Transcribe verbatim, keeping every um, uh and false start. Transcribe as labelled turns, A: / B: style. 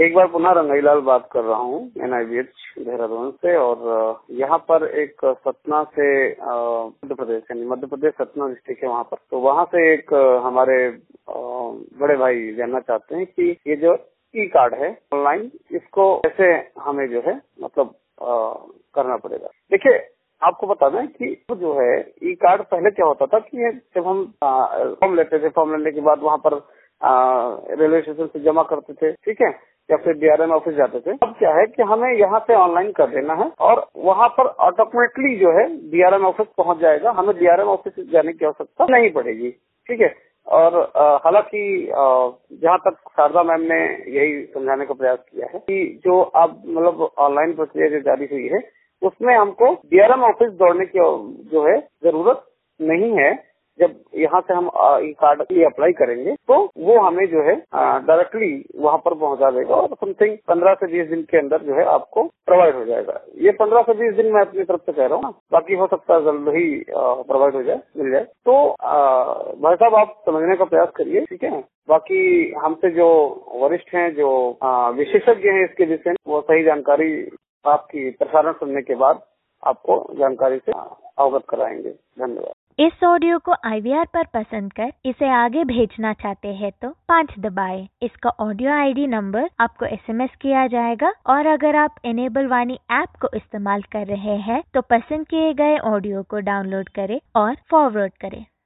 A: एक बार पुनः रंगाईलाल बात कर रहा हूँ N I B H Dehradun से। और यहाँ पर एक सतना से मध्य प्रदेश यानी मध्य प्रदेश सतना डिस्ट्रिक्ट है वहाँ पर, तो वहाँ से एक हमारे बड़े भाई जानना चाहते हैं कि ये जो ई कार्ड है ऑनलाइन, इसको कैसे हमें जो है मतलब आ, करना पड़ेगा। देखिए आपको बता दें कि जो है ई कार्ड पहले क्या होता था कि जब हम फॉर्म लेते थे, फॉर्म लेने के बाद वहाँ पर रेलवे स्टेशन से जमा करते थे, ठीक है, या फिर डी आर एम ऑफिस जाते थे। अब क्या है कि हमें यहाँ से ऑनलाइन कर देना है और वहाँ पर ऑटोमेटिकली जो है डी आर एम ऑफिस पहुँच जाएगा, हमें डी आर एम ऑफिस जाने की आवश्यकता नहीं पड़ेगी, ठीक है। और हालांकि जहाँ तक शारदा मैम ने यही समझाने का प्रयास किया है कि जो अब मतलब ऑनलाइन प्रक्रिया जो जारी हुई है उसमें हमको डी आर एम ऑफिस दौड़ने की जो है जरूरत नहीं है। जब यहाँ से हम ई कार्ड के लिए अप्लाई करेंगे तो वो हमें जो है डायरेक्टली वहाँ पर पहुँचा देगा और समथिंग पंद्रह से बीस दिन के अंदर जो है आपको प्रोवाइड हो जाएगा। ये पंद्रह से बीस दिन मैं अपनी तरफ से कह रहा हूँ, बाकी हो सकता है जल्द ही प्रोवाइड हो जाए, मिल जाए। तो भाई साहब आप समझने का प्रयास करिए, ठीक है। बाकी हमसे जो वरिष्ठ हैं, जो विशेषज्ञ हैं इसके विषय में, वो सही जानकारी आपकी प्रसारण सुनने के बाद आपको जानकारी से अवगत कराएंगे। धन्यवाद।
B: इस ऑडियो को आई वी आर पर पसंद कर इसे आगे भेजना चाहते हैं तो पाँच दबाएं। इसका ऑडियो आई डी नंबर आपको एस एम एस किया जाएगा और अगर आप इनेबल वाणी ऐप को इस्तेमाल कर रहे हैं तो पसंद किए गए ऑडियो को डाउनलोड करें और फॉरवर्ड करें।